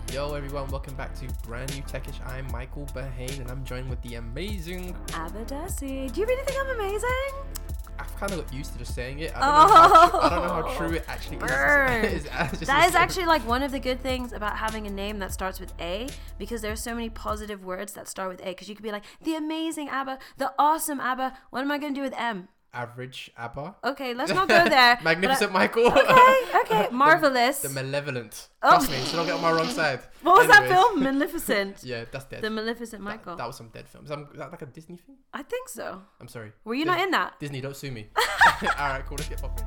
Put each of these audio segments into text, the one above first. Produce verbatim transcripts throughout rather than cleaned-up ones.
Yo everyone, welcome back to Brand New Techish. I'm Michael Bahane and I'm joined with the amazing Abadesi. Do you really think I'm amazing? I've kind of got used to just saying it. I don't, oh. know, how tr- I don't know how true it actually Burn. is. is that is actually like one of the good things about having a name that starts with A, because there's so many positive words that start with A, because you could be like, the amazing Abba, the awesome Abba. What am I going to do with M? Average Abba. Okay, let's not go there. Magnificent I, Michael. Okay, okay. Marvelous. The, the Malevolent. Oh. Trust me, so don't get on my wrong side. What was Anyways. that film? Maleficent. Yeah, that's dead. The Maleficent Michael. That, that was some dead films. Is that like a Disney thing? I think so. I'm sorry. Were you Dis- not in that? Disney, don't sue me. Alright, cool. Let's get popping.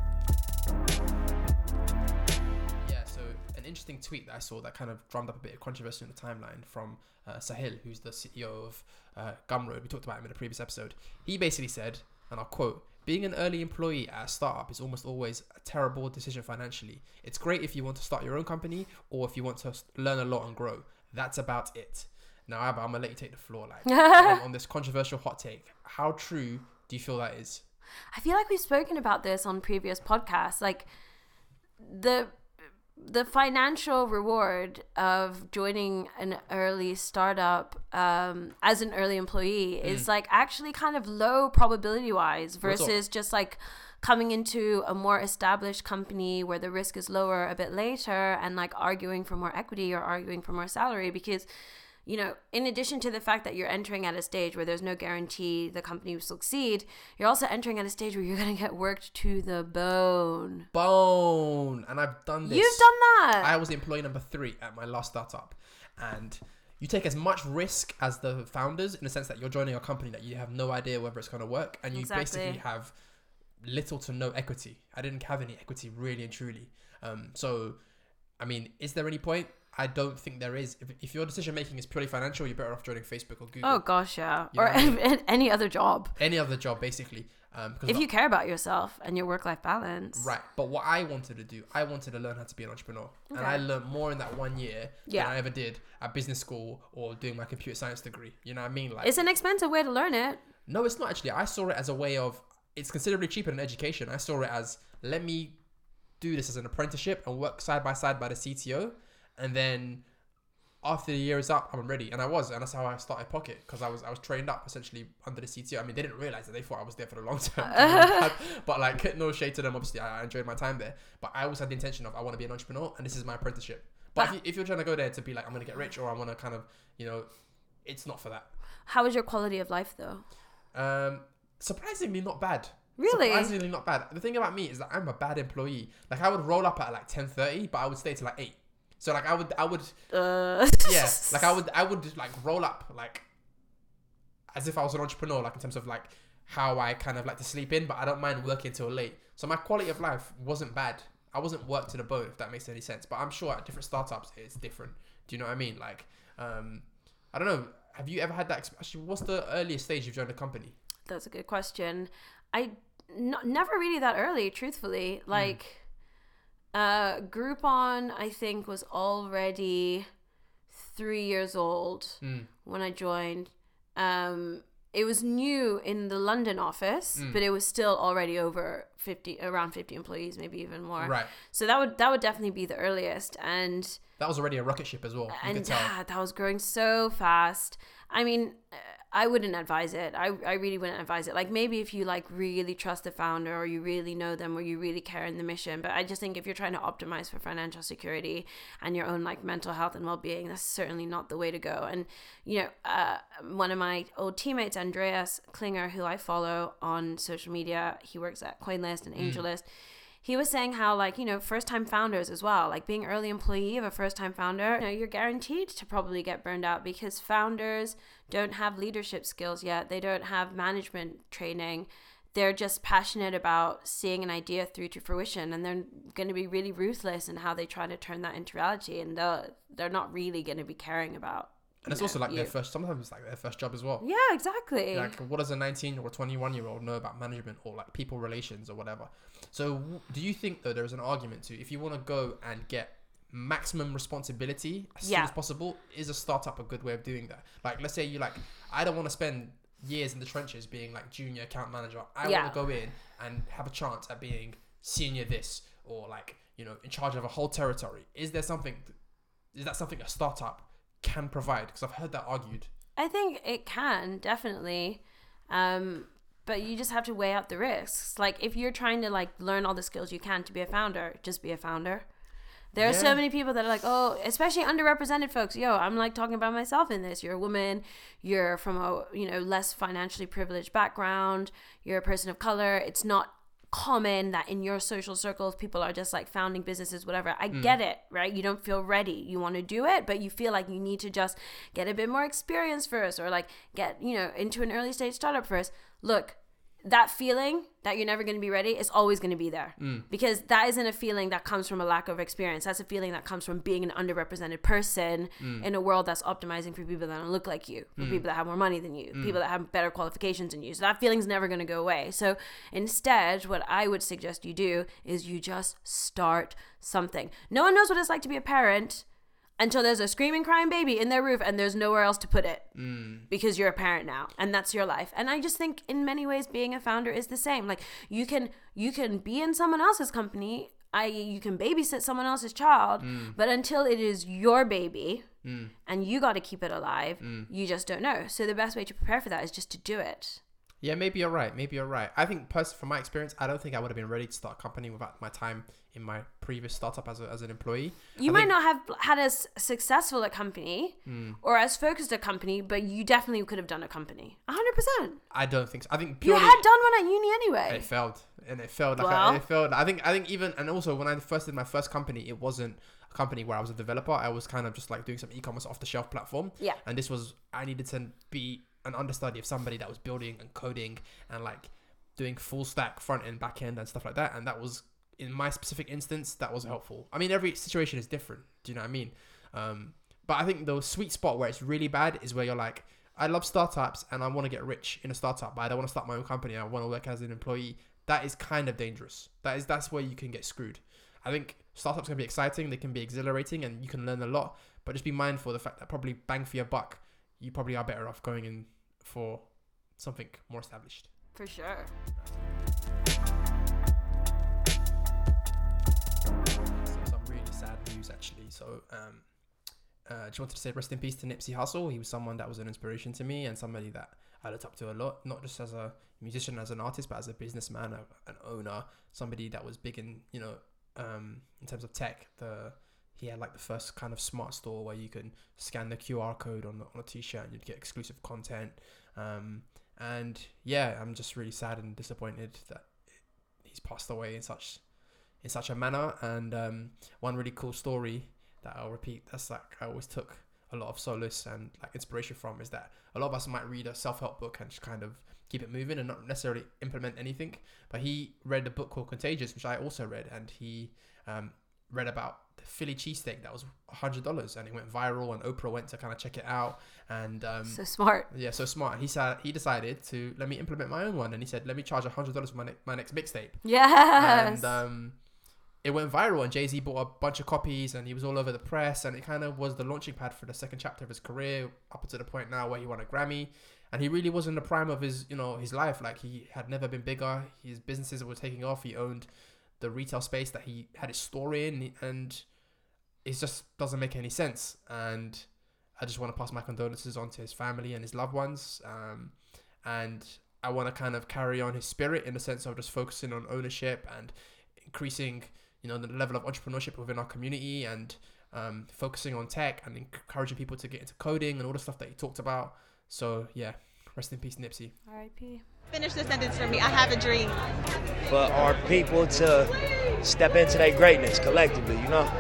Yeah, so an interesting tweet that I saw that kind of drummed up a bit of controversy in the timeline from uh, Sahil, who's the C E O of uh, Gumroad. We talked about him in a previous episode. He basically said, and I'll quote, "Being an early employee at a startup is almost always a terrible decision financially. It's great if you want to start your own company or if you want to learn a lot and grow. That's about it." Now, Abba, I'm going to let you take the floor like, on, on this controversial hot take. How true do you feel that is? I feel like we've spoken about this on previous podcasts. Like, the the financial reward of joining an early startup um, as an early employee mm. is like actually kind of low probability wise versus just like coming into a more established company where the risk is lower a bit later and like arguing for more equity or arguing for more salary, because you know, in addition to the fact that you're entering at a stage where there's no guarantee the company will succeed, you're also entering at a stage where you're going to get worked to the bone. Bone. And I've done this. You've done that. I was employee number three at my last startup. And you take as much risk as the founders in the sense that you're joining a company that you have no idea whether it's going to work. And you exactly. basically have little to no equity. I didn't have any equity really and truly. Um, so, I mean, is there any point? I don't think there is. If, if your decision making is purely financial, you're better off joining Facebook or Google. Oh gosh, yeah. You know or I mean? any other job. Any other job, basically. Um, if you care about yourself and your work-life balance. Right. But what I wanted to do, I wanted to learn how to be an entrepreneur. Okay. And I learned more in that one year yeah. than I ever did at business school or doing my computer science degree. You know what I mean? Like, it's an expensive way to learn it. No, it's not actually. I saw it as a way of, it's considerably cheaper than education. I saw it as, let me do this as an apprenticeship and work side by side by the C T O. And then after the year is up, I'm ready. And I was, and that's how I started Pocket, because I was I was trained up essentially under the C T O. I mean, they didn't realize that. They thought I was there for the long term. But like, no shade to them. Obviously, I, I enjoyed my time there. But I always had the intention of, I want to be an entrepreneur, and this is my apprenticeship. But if, you, if you're trying to go there to be like, I'm going to get rich, or I want to kind of, you know, it's not for that. How was your quality of life though? Um, surprisingly not bad. Really? Surprisingly not bad. The thing about me is that I'm a bad employee. Like, I would roll up at like ten thirty, but I would stay till like eight. So like I would, I would, uh. yeah, like I would, I would like roll up like as if I was an entrepreneur, like in terms of like how I kind of like to sleep in, but I don't mind working till late. So my quality of life wasn't bad. I wasn't worked to the bone, if that makes any sense. But I'm sure at different startups it's different. Do you know what I mean? Like, um, I don't know. Have you ever had that? Actually, what's the earliest stage you've joined a company? That's a good question. I n- never really that early, truthfully. Like. Mm. Uh, Groupon, I think, was already three years old mm. when I joined. Um, it was new in the London office, mm. but it was still already over fifty, around fifty employees, maybe even more. Right. So that would that would definitely be the earliest, and that was already a rocket ship as well. You and could tell. Yeah, that was growing so fast. I mean, I wouldn't advise it. I, I really wouldn't advise it. Like, maybe if you like really trust the founder or you really know them or you really care in the mission. But I just think if you're trying to optimize for financial security and your own like mental health and well-being, that's certainly not the way to go. And, you know, uh, one of my old teammates, Andreas Klinger, who I follow on social media, he works at CoinList and AngelList. Mm. He was saying how, like, you know, first-time founders as well, like being early employee of a first-time founder, you know, you're guaranteed to probably get burned out because founders don't have leadership skills yet. They don't have management training. They're just passionate about seeing an idea through to fruition, and they're going to be really ruthless in how they try to turn that into reality, and they're, they're not really going to be caring about. And it's know, also like you. their first, sometimes it's like their first job as well. Yeah, exactly. Like, what does a nineteen or twenty-one year old know about management or like people relations or whatever? So do you think though there's an argument to, if you want to go and get maximum responsibility as yeah. soon as possible, is a startup a good way of doing that? Like, let's say you like, I don't want to spend years in the trenches being like junior account manager. I yeah. want to go in and have a chance at being senior this, or like, you know, in charge of a whole territory. Is there something... is that something a startup can provide? Because I've heard that argued. I think it can, definitely. Um, but you just have to weigh out the risks. Like, if you're trying to, like, learn all the skills you can to be a founder, just be a founder. There are Yeah. so many people that are like, oh, especially underrepresented folks. Yo, I'm like talking about myself in this. You're a woman. You're from a, you know, less financially privileged background. You're a person of color. It's not common that in your social circles people are just like founding businesses, whatever. I Mm. get it, right? You don't feel ready. You want to do it, but you feel like you need to just get a bit more experience first, or like get, you know, into an early stage startup first. Look, that feeling that you're never going to be ready is always going to be there, Mm. because that isn't a feeling that comes from a lack of experience. That's a feeling that comes from being an underrepresented person Mm. in a world that's optimizing for people that don't look like you, for Mm. people that have more money than you, Mm. people that have better qualifications than you. So that feeling's never going to go away. So instead, what I would suggest you do is you just start something. No one knows what it's like to be a parent until there's a screaming, crying baby in their roof and there's nowhere else to put it, Mm. because you're a parent now and that's your life. And I just think in many ways being a founder is the same. Like, you can you can be in someone else's company, that is you can babysit someone else's child, Mm. but until it is your baby Mm. and you got to keep it alive, Mm. you just don't know. So the best way to prepare for that is just to do it. Yeah, maybe you're right. Maybe you're right. I think, pers- from my experience, I don't think I would have been ready to start a company without my time in my previous startup as, a, as an employee. You I might think- not have had as successful a company Mm. or as focused a company, but you definitely could have done a company. one hundred percent. I don't think so. I think You purely had done one at uni anyway. it failed, and it failed. Like Well. I, it failed. I think. I think even, and also when I first did my first company, it wasn't a company where I was a developer. I was kind of just like doing some e-commerce off the shelf platform. Yeah. And this was, I needed to be an understudy of somebody that was building and coding and like doing full stack front end, back end, and stuff like that. And that was, in my specific instance, that was helpful. I mean, every situation is different. Do you know what I mean? Um, but I think the sweet spot where it's really bad is where you're like, I love startups and I want to get rich in a startup, but I don't want to start my own company. I want to work as an employee. That is kind of dangerous. That is that's where you can get screwed. I think startups can be exciting, they can be exhilarating, and you can learn a lot. But just be mindful of the fact that probably bang for your buck, you probably are better off going in for something more established. For sure. So some really sad news actually. So um, uh, just wanted to say rest in peace to Nipsey Hussle. He was someone that was an inspiration to me and somebody that I looked up to a lot, not just as a musician, as an artist, but as a businessman, a, an owner, somebody that was big in, you know, um, in terms of tech. The he had like the first kind of smart store where you can scan the Q R code on, the, on a t-shirt and you'd get exclusive content. Um, and yeah, I'm just really sad and disappointed that he's passed away in such in such a manner. And um, one really cool story that I'll repeat, that's like I always took a lot of solace and like inspiration from, is that a lot of us might read a self-help book and just kind of keep it moving and not necessarily implement anything. But he read a book called Contagious, which I also read, and he um, read about the Philly cheesesteak that was one hundred dollars and it went viral, and Oprah went to kind of check it out. And um, So smart. yeah, so smart. He said he decided to let me implement my own one, and he said, let me charge one hundred dollars for my, ne- my next mixtape. Yes. And um, it went viral, and Jay-Z bought a bunch of copies, and he was all over the press, and it kind of was the launching pad for the second chapter of his career, up to the point now where he won a Grammy. And he really was in the prime of his, you know, his life. Like, he had never been bigger. His businesses were taking off. He owned the retail space that he had his store in, and it just doesn't make any sense. And I just want to pass my condolences on to his family and his loved ones. Um, and I want to kind of carry on his spirit in the sense of just focusing on ownership and increasing, you know, the level of entrepreneurship within our community, and um, focusing on tech and encouraging people to get into coding and all the stuff that he talked about. So yeah, rest in peace, Nipsey. R I P Finish the sentence for me. I have a dream. For our people to step into their greatness collectively, you know?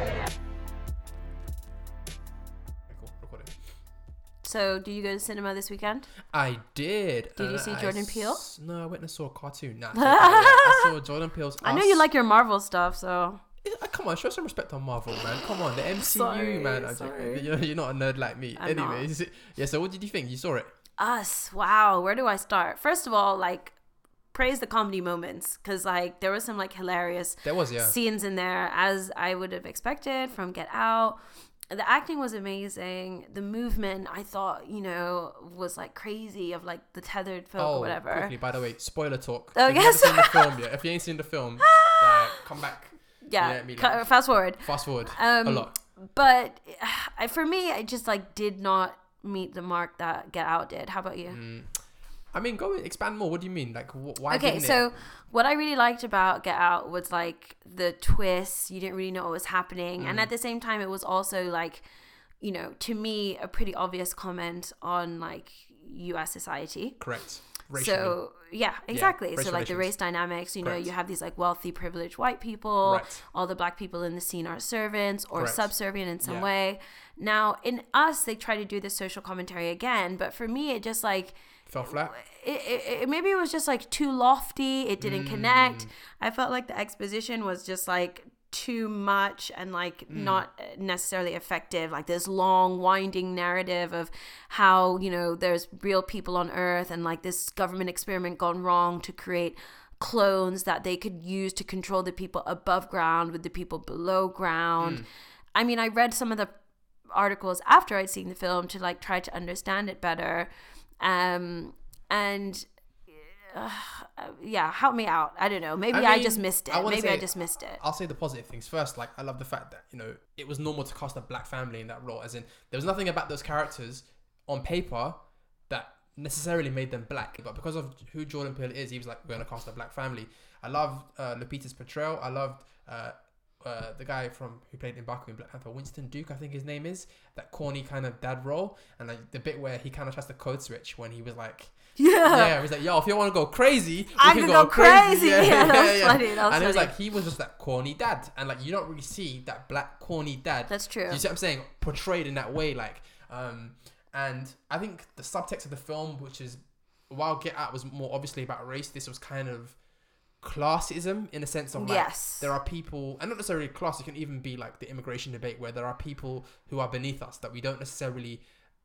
Okay, cool. Record it. So, do you go to cinema this weekend? I did. Did you and see I Jordan s- Peele? No, I went and saw a cartoon. Nah, it's okay, yeah. I saw Jordan Peele's I know Us. you like your Marvel stuff, so Yeah, come on, show some respect on Marvel, man. Come on, the M C U, Sorry, man. I- sorry. You're, you're not a nerd like me. I'm not. Anyways, yeah. So, what did you think? You saw it? Us. Wow. Where do I start? First of all, like, praise the comedy moments, because like there was some like hilarious There was, yeah. scenes in there, as I would have expected from Get Out. The acting was amazing. The movement, I thought, you know, was like crazy, of like the tethered folk Oh, or whatever. quickly, by the way, spoiler talk. Oh, if you yes. haven't seen the film yet, if you ain't seen the film, uh, come back. Yeah. Yeah, me cu- like- fast forward. Fast forward Um, a lot. but uh, for me, I just like did not meet the mark that Get Out did. How about you? Mm. I mean, go expand more. What do you mean? Like, wh- why? Okay, didn't so it? what I really liked about Get Out was like the twists. You didn't really know what was happening, Mm. and at the same time, it was also like, you know, to me, a pretty obvious comment on like U S society. Correct. Racially. So yeah, exactly. race so like the relations. race dynamics, you know, Correct. you have these like wealthy, privileged white people. Right. All the black people in the scene are servants or Correct. subservient in some Yeah. way. Now in Us, they try to do this social commentary again, but for me, it just like Fell flat. it, it, it maybe it was just like too lofty. It didn't Mm. connect. I felt like the exposition was just like too much and like Mm. not necessarily effective. Like this long winding narrative of how, you know, there's real people on Earth and like this government experiment gone wrong to create clones that they could use to control the people above ground with the people below ground. Mm. I mean, I read some of the articles after I'd seen the film to like try to understand it better. Um, and uh, yeah, help me out. I don't know. Maybe I, I mean, just missed it. I wanna Maybe say- I just missed it. I'll say the positive things first. Like, I love the fact that, you know, it was normal to cast a black family in that role. As in, there was nothing about those characters on paper that necessarily made them black. But because of who Jordan Peele is, he was like, we're going to cast a black family. I loved uh, Lupita's portrayal. I loved uh, uh, the guy from who played M'Baku in Black Panther, Winston Duke, I think his name is. That corny kind of dad role. And like the bit where he kind of tries to code switch when he was like, Yeah. yeah, he was like, yo, if you want to go crazy, we I can could go, go crazy. Yeah, Yeah, that yeah, was yeah. funny. That was and it was funny. like, he was just that corny dad. And like, you don't really see that black corny dad. That's true. You see what I'm saying? Portrayed in that way. Like, um, and I think the subtext of the film, which is, while Get Out was more obviously about race, this was kind of classism in a sense of like, Yes. there are people, and not necessarily class, it can even be like the immigration debate where there are people who are beneath us that we don't necessarily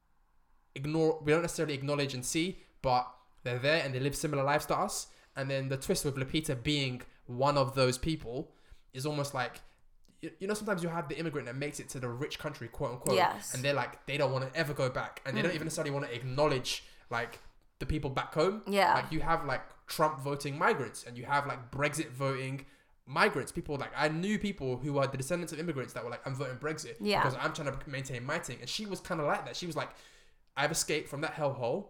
ignore, we don't necessarily acknowledge and see, but they're there and they live similar lives to us. And then the twist with Lupita being one of those people is almost like, you, you know, sometimes you have the immigrant that makes it to the rich country, quote unquote, Yes. and they're like, they don't want to ever go back, and they Mm. don't even necessarily want to acknowledge like the people back home. Yeah. Like, you have like Trump voting migrants, and you have like Brexit voting migrants. People like, I knew people who are the descendants of immigrants that were like, I'm voting Brexit Yeah. because I'm trying to maintain my thing. And she was kind of like that. She was like, I've escaped from that hellhole,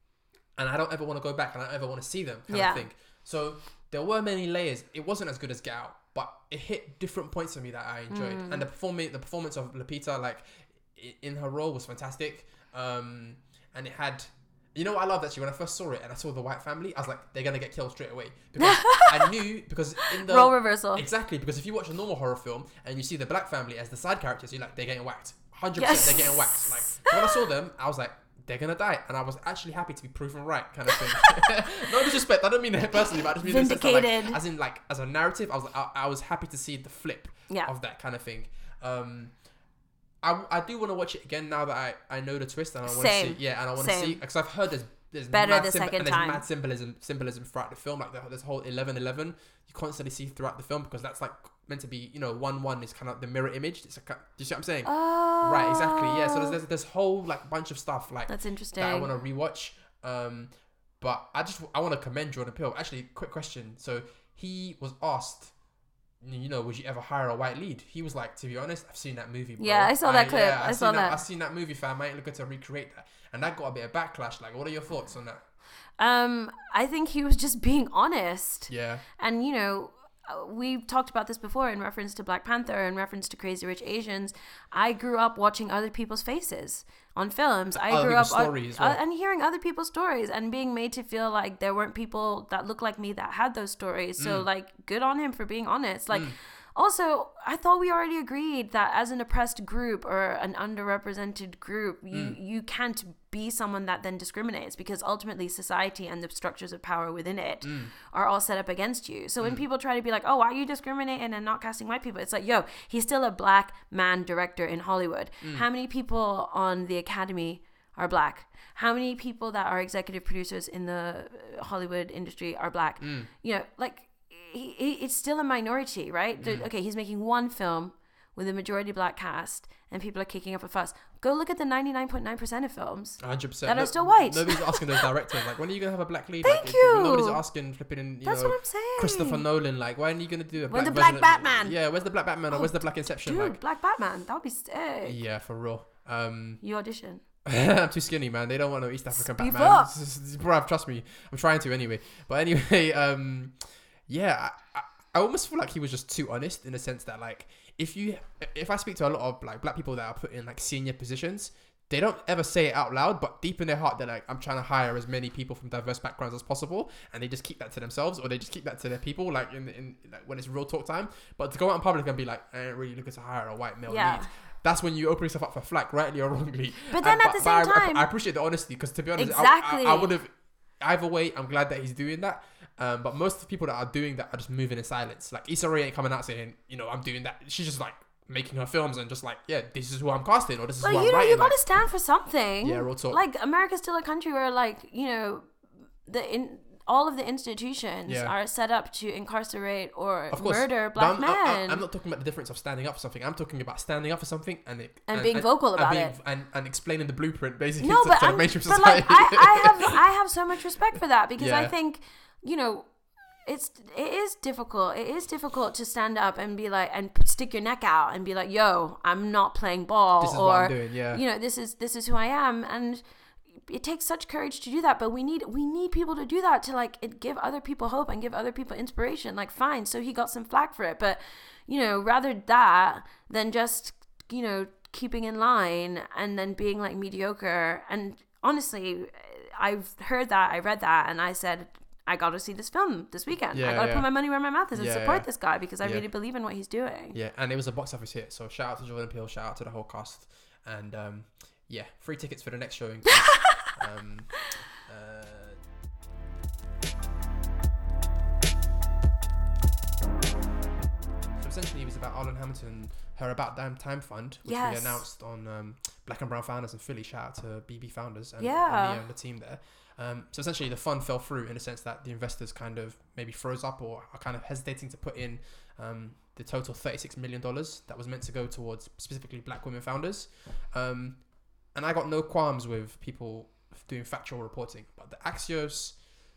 and I don't ever want to go back, and I don't ever want to see them, kind Yeah. of thing. So there were many layers. It wasn't as good as Get Out, but it hit different points for me that I enjoyed. Mm. And the performance, the performance of Lupita, like i- in her role, was fantastic. Um, and it had, you know what I loved actually, when I first saw it and I saw the white family, I was like, they're gonna get killed straight away, because I knew, because in the Role reversal. exactly, because if you watch a normal horror film and you see the black family as the side characters, you're like, they're getting whacked, one hundred percent Yes. they're getting whacked. Like, so when I saw them, I was like, they're gonna die, and I was actually happy to be proven right, kind of thing. No disrespect, I don't mean that personally, but I just mean in the sense that, Vindicated. like, as in like as a narrative, I was like, I, I was happy to see the flip Yeah. of that kind of thing. Um, I, I do want to watch it again now that I, I know the twist, and I want to Same. see, yeah, and I want to Same. see, because I've heard there's there's Better mad the symb- second and there's time. mad symbolism symbolism throughout the film, like the, this whole eleven eleven you constantly see throughout the film, because that's like meant to be, you know, one one is kind of the mirror image. It's a, do you see what I'm saying? Oh. Right, exactly. Yeah. So there's, there's this whole like bunch of stuff like That's interesting. that I want to rewatch. Um, but I just I want to commend Jordan Peele. Actually, quick question. So he was asked, you know, would you ever hire a white lead? He was like, to be honest, I've seen that movie, bro. Yeah, I saw that clip. I I've saw seen that. I've seen that movie, fam. I ain't looking to recreate that. And that got a bit of backlash. Like, what are your thoughts on that? Um, I think he was just being honest. Yeah. And, you know, uh, we've talked about this before in reference to Black Panther, in reference to Crazy Rich Asians. I grew up watching other people's faces on films. I Other grew up people's stories as uh, well. and hearing other people's stories and being made to feel like there weren't people that looked like me that had those stories. So, Mm. like, good on him for being honest. Like, also, I thought we already agreed that as an oppressed group or an underrepresented group, you, Mm. you can't be someone that then discriminates, because ultimately society and the structures of power within it Mm. are all set up against you. So when people try to be like, oh, why are you discriminating and not casting white people? It's like, yo, he's still a black man director in Hollywood. Mm. How many people on the Academy are black? How many people that are executive producers in the uh, Hollywood industry are black? Mm. You know, like, he, he, it's still a minority, right? The- okay, he's making one film with a majority black cast and people are kicking up a fuss. Go look at the ninety-nine point nine percent of films one hundred percent that no, are still white. Nobody's asking those directors, like, when are you going to have a black lead? Thank like, you. Nobody's asking flipping in, you That's know, what I'm saying. Christopher Nolan, like, when are you going to do a When black the Black version of- Batman? Yeah, where's the Black Batman or where's the Black Inception? Dude, like, Black Batman. That would be sick. yeah, for real. Um, You audition. I'm too skinny, man. They don't want no East African Beef Batman. up. Bruv, trust me. I'm trying to anyway. But anyway, um, yeah, I, I, I almost feel like he was just too honest in the sense that, like, if you, if I speak to a lot of like black people that are put in like senior positions, they don't ever say it out loud, but deep in their heart, they're like, I'm trying to hire as many people from diverse backgrounds as possible, and they just keep that to themselves, or they just keep that to their people, like in in like when it's real talk time. But to go out in public and be like, I ain't really looking to hire a white male Yeah. lead. That's when you open yourself up for flack, rightly or wrongly. But then And- at the same I, time- I, appreciate the honesty, because to be honest, I- Exactly. I, I would have. Either way, I'm glad that he's doing that. Um, but most of the people that are doing that are just moving in silence. Like Issa Rae ain't coming out saying, you know, I'm doing that. She's just like making her films and just like, yeah, this is who I'm casting, or this is Like, who I'm you know, writing. you gotta like, stand for something. Yeah, real talk. Like, America's still a country where, like, you know, the in all of the institutions Yeah. are set up to incarcerate or of course, murder but black I'm, men. I, I, I'm not talking about the difference of standing up for something. I'm talking about standing up for something and it, And being vocal about being, it. and, and explaining the blueprint basically no, to, but, to the I'm, mainstream but society. like, I, I have I have so much respect for that, because I Yeah. think, you know, it's it is difficult. It is difficult to stand up and be like, and stick your neck out and be like, "Yo, I'm not playing ball," This is or what I'm doing, yeah. you know, this is this is who I am, and it takes such courage to do that. But we need we need people to do that to like it, give other people hope and give other people inspiration. Like, fine, so he got some flack for it, but you know, rather that than just, you know, keeping in line and then being like mediocre. And honestly, I've heard that, I read that, and I said, I got to see this film this weekend. Yeah, I got to yeah. put my money where my mouth is and Yeah, support yeah. this guy, because I Yeah. really believe in what he's doing. Yeah, and it was a box office hit. So shout out to Jordan Peele, shout out to the whole cast, and um, yeah, free tickets for the next showing. please. um, uh, so essentially, it was about Arlen Hamilton, her About Damn Time Fund, which Yes. we announced on um, Black and Brown Founders in Philly. Shout out to B B Founders and, Yeah. and Mia and the team there. Um, so essentially, the fund fell through in the sense that the investors kind of maybe froze up or are kind of hesitating to put in um, the total thirty-six million dollars that was meant to go towards specifically black women founders. Um, and I got no qualms with people doing factual reporting. But the Axios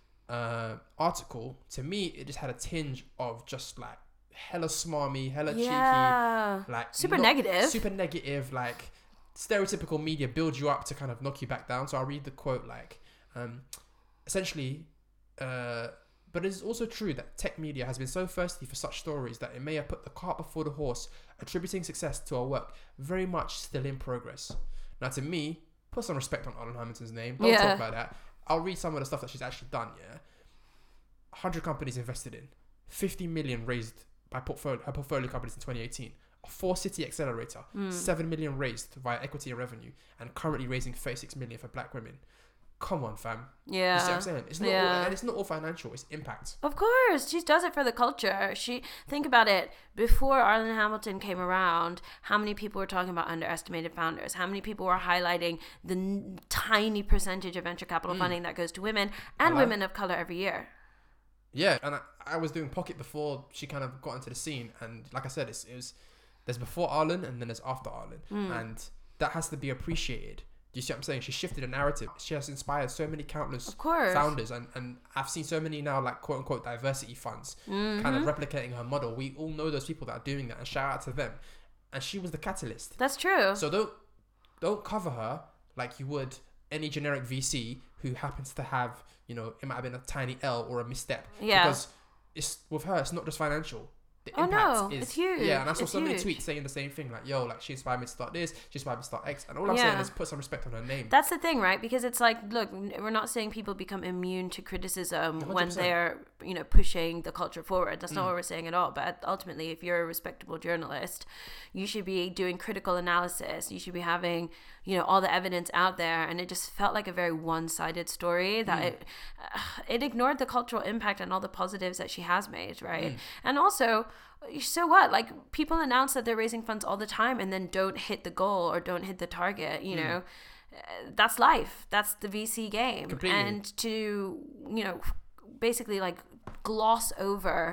uh, article, to me, it just had a tinge of just like hella smarmy, hella Yeah. cheeky, like Super not- negative. super negative, like stereotypical media builds you up to kind of knock you back down. So I'll read the quote like, um, essentially, uh, but it is also true that tech media has been so thirsty for such stories that it may have put the cart before the horse, attributing success to our work very much still in progress. Now, to me, put some respect on Arlen Hamilton's name. Don't Yeah. talk about that. I'll read some of the stuff that she's actually done. Yeah, one hundred companies invested in, fifty million raised by portfolio her portfolio companies in twenty eighteen. A four city accelerator, Mm. seven million raised via equity and revenue, and currently raising thirty-six million for black women. Come on, fam. Yeah. You see what I'm saying? It's not all, Yeah. and it's not all financial. It's impact. Of course, she does it for the culture. She think about it. Before Arlen Hamilton came around, how many people were talking about underestimated founders? How many people were highlighting the n- tiny percentage of venture capital Mm. funding that goes to women and Hello? women of color every year? Yeah, and I, I was doing Pocket before she kind of got into the scene, and like I said, it's, it was there's before Arlen and then there's after Arlen, Mm. and that has to be appreciated. Do you see what I'm saying? She shifted the narrative. She has inspired so many countless Of course. founders, and, and I've seen so many now like quote unquote diversity funds kind of Mm-hmm. replicating her model. We all know those people that are doing that, and shout out to them. And she was the catalyst. That's true. So don't don't cover her like you would any generic V C who happens to have, you know, it might have been a tiny L or a misstep. Yeah. Because it's with her, it's not just financial. The Oh, impact no, is it's huge. Yeah, and I saw It's so many huge. tweets saying the same thing, like, yo, like she inspired me to start this, she inspired me to start X, and all I'm Yeah. saying is put some respect on her name. That's the thing, right? Because it's like, look, we're not saying people become immune to criticism one hundred when percent. they're, you know, pushing the culture forward. That's not Mm. what we're saying at all. But ultimately, if you're a respectable journalist, you should be doing critical analysis. You should be having, you know, all the evidence out there. And it just felt like a very one-sided story that Mm. it, uh, it ignored the cultural impact and all the positives that she has made, right? Mm. And also, so what? Like, people announce that they're raising funds all the time and then don't hit the goal or don't hit the target, you Mm. know? Uh, that's life. That's the V C game. Completely. And to, you know, basically like gloss over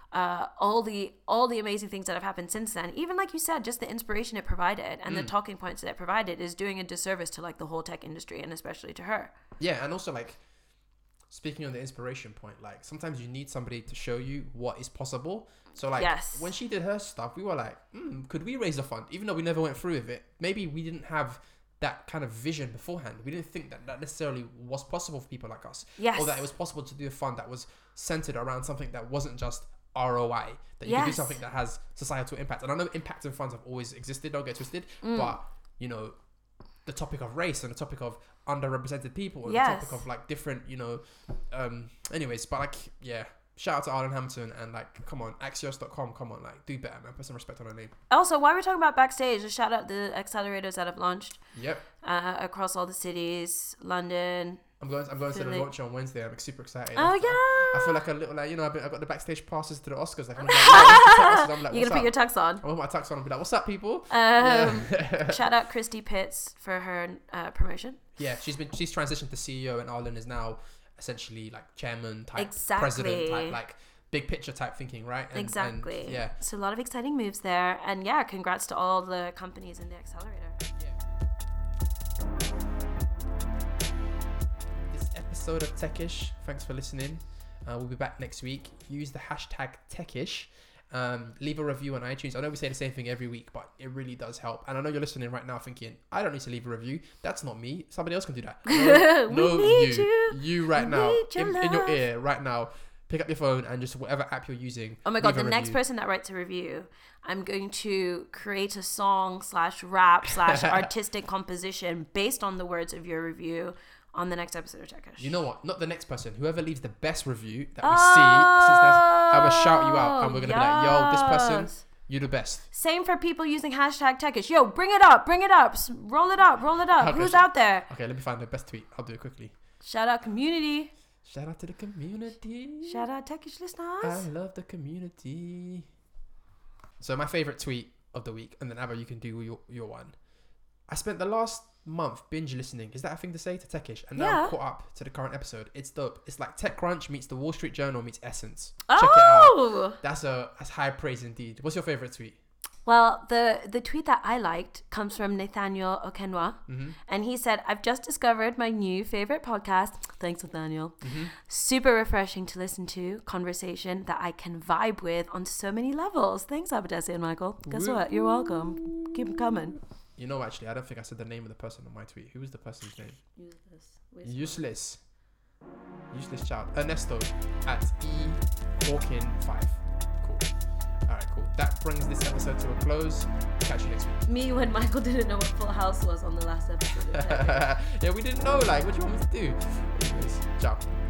uh, all the all the amazing things that have happened since then. Even like you said, just the inspiration it provided and mm. the talking points that it provided is doing a disservice to like the whole tech industry and especially to her. Yeah, and also like speaking on the inspiration point, like sometimes you need somebody to show you what is possible. So like yes. when she did her stuff, we were like, mm, could we raise a fund? Even though we never went through with it, maybe we didn't have that kind of vision beforehand. We didn't think that that necessarily was possible for people like us. Yes. Or that it was possible to do a fund that was centered around something that wasn't just R O I, that you yes. could do something that has societal impact. And I know impact and funds have always existed, don't get twisted, mm. but you know, the topic of race and the topic of underrepresented people and yes. the topic of like different, you know, um, anyways, but like, yeah, shout out to Arlen Hampton and like, come on, Axios dot com, come on, like, do better, man. Put some respect on her name. Also, while we're talking about backstage, a shout out the accelerators that have launched. Yep. Uh, across all the cities, London. I'm going. I'm going to the Philly. launch on Wednesday. I'm like, super excited. Oh I, yeah. I feel like a little like you know I've, been, I've got the backstage passes to the Oscars. Like I'm, like, yeah, I'm like, you're gonna put your tux on. I'm gonna put my tux on and be like, "What's up, people?" Um, yeah. Shout out Christy Pitts for her uh, promotion. Yeah, she's been she's transitioned to C E O and Arlen is now essentially like chairman type, exactly. president type, like big picture type thinking, right? And, exactly. And, yeah. So a lot of exciting moves there, and yeah, congrats to all the companies in the accelerator. Episode of Techish. Thanks for listening. Uh, we'll be back next week. Use the hashtag Techish. Um, leave a review on iTunes. I know we say the same thing every week, but it really does help. And I know you're listening right now thinking, I don't need to leave a review. That's not me. Somebody else can do that. No, we no need you. you. You right we now, your in, in your ear right now, pick up your phone and just whatever app you're using. Oh my God, the review. next person that writes a review, I'm going to create a song slash rap slash artistic composition based on the words of your review on the next episode of Techish. You know what? Not the next person. Whoever leaves the best review that we oh, see, since there's, I'm gonna shout you out, and we're gonna yes. be like, "Yo, this person, you're the best." Same for people using hashtag Techish. Yo, bring it up, bring it up, roll it up, roll it up. Okay, Who's sh- out there? Okay, let me find the best tweet. I'll do it quickly. Shout out community. Shout out to the community. Shout out Techish listeners. I love the community. So my favorite tweet of the week, and then Abba, you can do your your one. I spent the last month binge listening. Is that a thing to say to Techish? And now yeah. I'm caught up to the current episode. It's dope. It's like TechCrunch meets the Wall Street Journal meets Essence. Oh. Check it out. That's a that's high praise indeed. What's your favorite tweet? Well, the the tweet that I liked comes from Nathaniel Okenwa, mm-hmm. and he said, "I've just discovered my new favorite podcast. Thanks, Nathaniel. Mm-hmm. Super refreshing to listen to. Conversation that I can vibe with on so many levels. Thanks, Abadesi and Michael. Guess Woo. what? You're welcome. Keep them coming." You know, actually, I don't think I said the name of the person on my tweet. Who was the person's name? Useless. Useless. Useless child. Ernesto at E Hawkin five. Cool. All right, cool. That brings this episode to a close. Catch you next week. Me when Michael didn't know what Full House was on the last episode. Yeah, we didn't know. Like, what do you want me to do? Anyways, ciao.